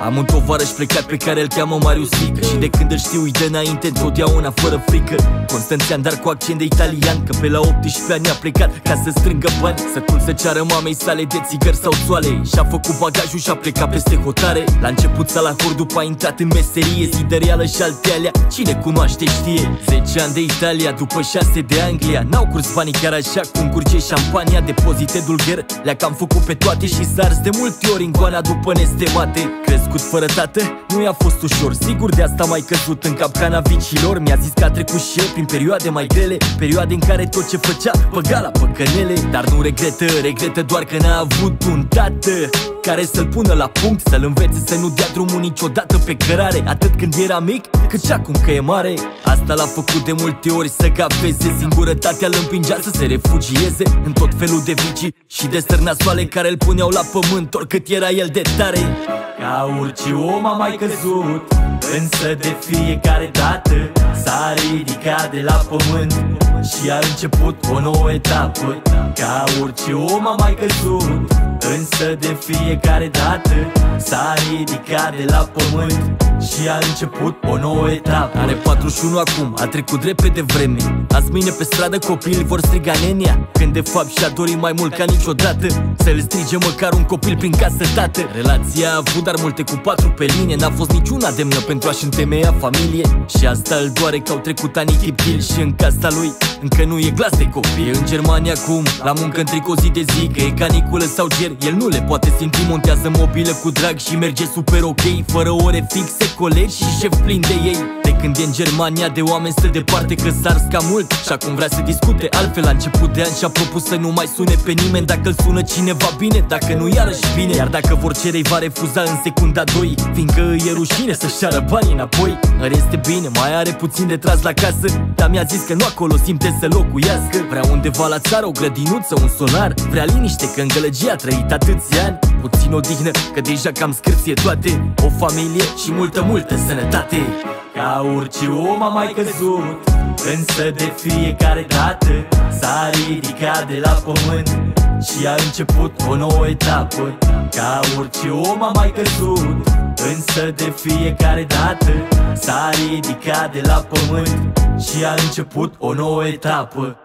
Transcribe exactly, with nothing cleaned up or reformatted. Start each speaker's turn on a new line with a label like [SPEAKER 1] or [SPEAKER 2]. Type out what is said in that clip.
[SPEAKER 1] Am un tovarăș plecat pe care îl cheamă Marius Rică, și de când îl știu îi dă înainte întotdeauna fără frică. Constanțean, dar cu accent de italian, că pe la optsprezece ani a plecat ca să strângă bani. Sătul să ceară mamei sale de țigări sau țoale, și-a făcut bagajul și-a plecat peste hotare. La început salahor, după a intrat în meserie, zi de reală și alte alea, cine cunoaște știe. Zece ani de Italia, după șase de Anglia, n-au curs banii chiar așa cum curge șampania. Depozite dulgher, le-a cam făcut pe toate și s-a ars de multe ori în goana după nestemate. Crescut fără tată, nu i-a fost ușor, sigur de asta mai căzut în capcana vicilor. Mi-a zis că a trecut și el prin perioade mai grele, perioade în care tot ce făcea băga la păcănele. Dar nu regretă, regretă doar că n-a avut un tată care să-l pună la punct, să-l învețe să nu dea drumul niciodată pe cărare, atât când era mic, cât și acum că e mare. Asta l-a făcut de multe ori să gafeze, singurătatea îl împingea să se refugieze în tot felul de vicii și de stărnasoale care îl puneau la pământ, oricât era el de tare. Ca orice om a mai căzut, însă de fiecare dată s-a ridicat de la pământ și a început o nouă etapă. Ca orice om a mai căzut, însă de fiecare dată s-a ridicat de la pământ și a început o nouă etapă. Are patruzeci și unu acum, a trecut repede vreme. Azi mâine pe stradă copiii vor striga nenea, când de fapt și-a dorit mai mult ca niciodată să-l strige măcar un copil prin casă, tată. Relația a avut dar multe cu patru pe linie, n-a fost niciuna demnă pentru a-și întemeia familie. Și asta îl doare că au trecut anii tiptil și în casa lui încă nu e glas de copii. În Germania acum, la muncă în tricou zi de zi, că e caniculă sau ger, el nu le poate simți. Montează mobilă cu drag și merge super ok, fără ore fixe, colegi și șef plin de ei. De când e în Germania de oameni stă departe, că s-a ars cam mult și acum vrea să discute altfel. La început de an și-a propus să nu mai sune pe nimeni dacă îl sună cineva bine, dacă nu iarăși bine. Iar dacă vor cere îi va refuza în secunda doi, fiindcă îi e rușine să-și ceară banii înapoi. Îi este bine, mai are puțin de tras la casă, dar mi-a zis că nu acolo simte să locuiască. Vrea undeva la țară, o grădinuță, un solar, vrea liniște, că în gălăgie a trăit atâția ani. Puțin odihnă, că deja cam scârție toate, o familie și multă, multă sănătate. Ca orice om a mai căzut, însă de fiecare dată s-a ridicat de la pământ și a început o nouă etapă. Ca orice om a mai căzut, însă de fiecare dată s-a ridicat de la pământ și a început o nouă etapă.